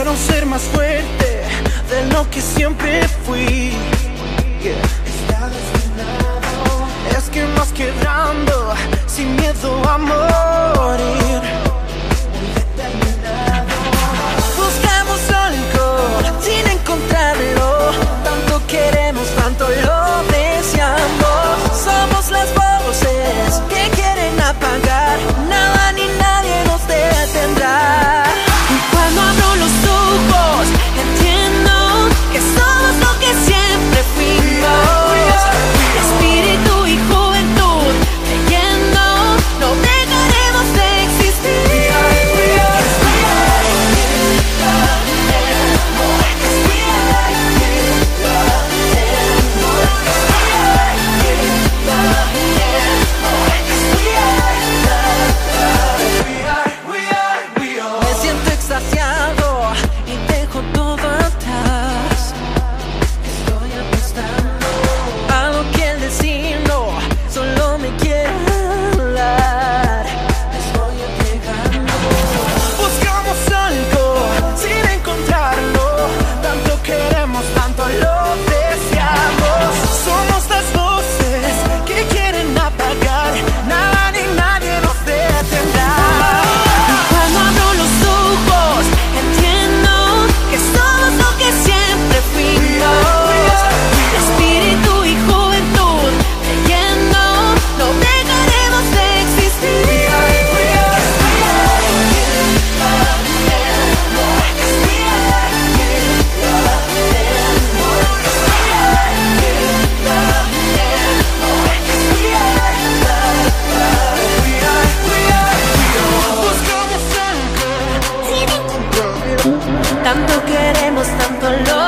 Quiero ser más fuerte de lo que siempre fui. Está destinado. Es que más quebrando, sin miedo a morir. Muy determinado. Buscamos algo sin encontrarlo. Tanto queremos, tanto lo deseamos. Somos las voces que quieren apagar. Nada ni nadie nos detendrá. Y cuando abro los ojos, entiendo que somos lo que siempre fuimos. Espíritu y juventud, creyendo, no dejaremos de existir. Me siento extasiado y dejo todo atrás. Estoy apostando a lo que el destino solo me quiere hablar. Me estoy entregando. Buscamos algo sin encontrarlo. Tanto queremos, tanto lo deseamos. Somos las voces que quieren apagar. Nada ni nadie nos detendrá. Cuando abro los ojos, entiendo que somos lo que siempre fuimos. Espíritu y juventud, creyendo, no dejaremos de existir. Buscamos algo sin encontrarlo. Tanto queremos, tanto lo